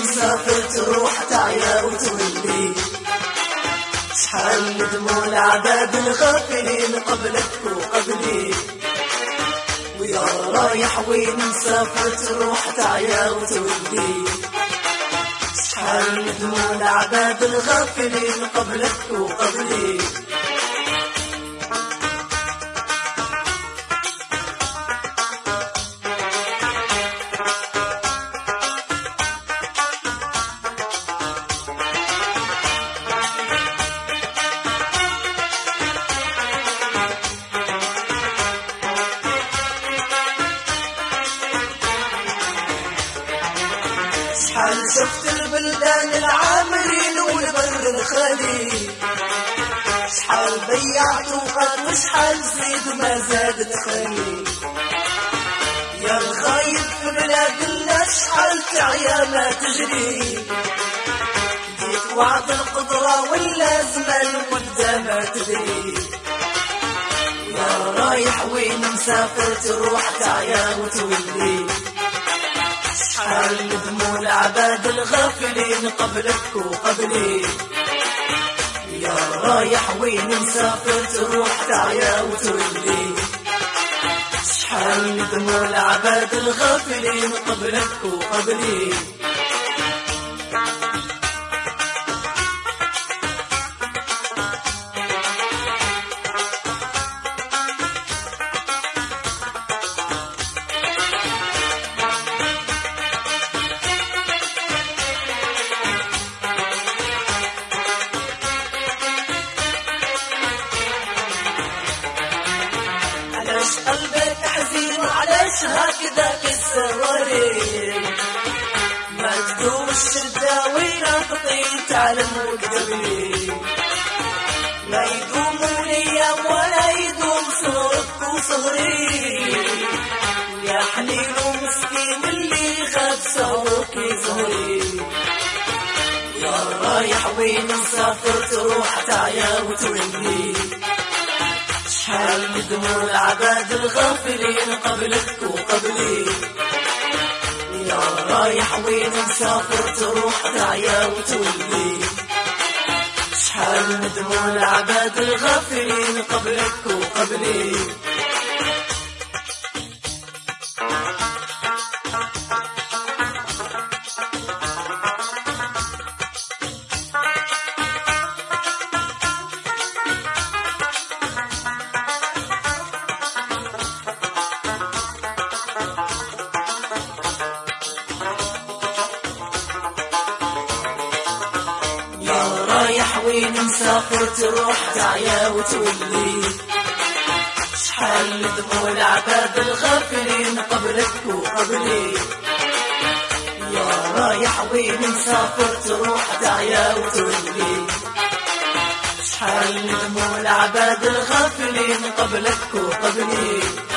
مسافر تروح تعيا وتولي. شحال ندموا العباد الغافلين قبلك وقبلي، ويا رايح وين مسافر تروح تعيا وتولي. شحال ندموا العباد الغافلين قبلك وقبلي. شحال شفت البلدان العامرين والبر الخالي، شحال بيعت وقت وشحال زيد ما زادت خالي. يا الخايب في بلاد الله شحال تعيا ما تجري، جيت وعد القدرة ولا زمان ودا ما تدري. يا رايح وين مسافر تروح تعيا وتولي. شحال ندموا العباد الغافلين قبلك وقبلي، يا رايح وين مسافر تروح تعيا وتولي. شحال ندموا العباد الغافلين قبلك وقبلي. علاش قلبك حزين وعلاش هكذا كالسواري، ما تدوم الشدة وين تطير تعلم وكذبي. لا يدوم الايام ولا يدوم صغرك وصغري، يا حنين ومسكين اللي غاب صغرك زهري. يا رايح وين مسافر تروح تعيا وتولي. شحال ندموا العباد الغافلين قبلك وقبلي، يا رايح وين مسافر تروح تعيا وتولي. شحال ندموا العباد الغافلين قبلك وقبلي. رايح وين مسافر تروح تعيا وتولي. شحال ندموا العباد الغافلين قبلك وقبلي، يا رايح وين مسافر تروح تعيا وتولي. شحال ندموا العباد الغافلين قبلك وقبلي.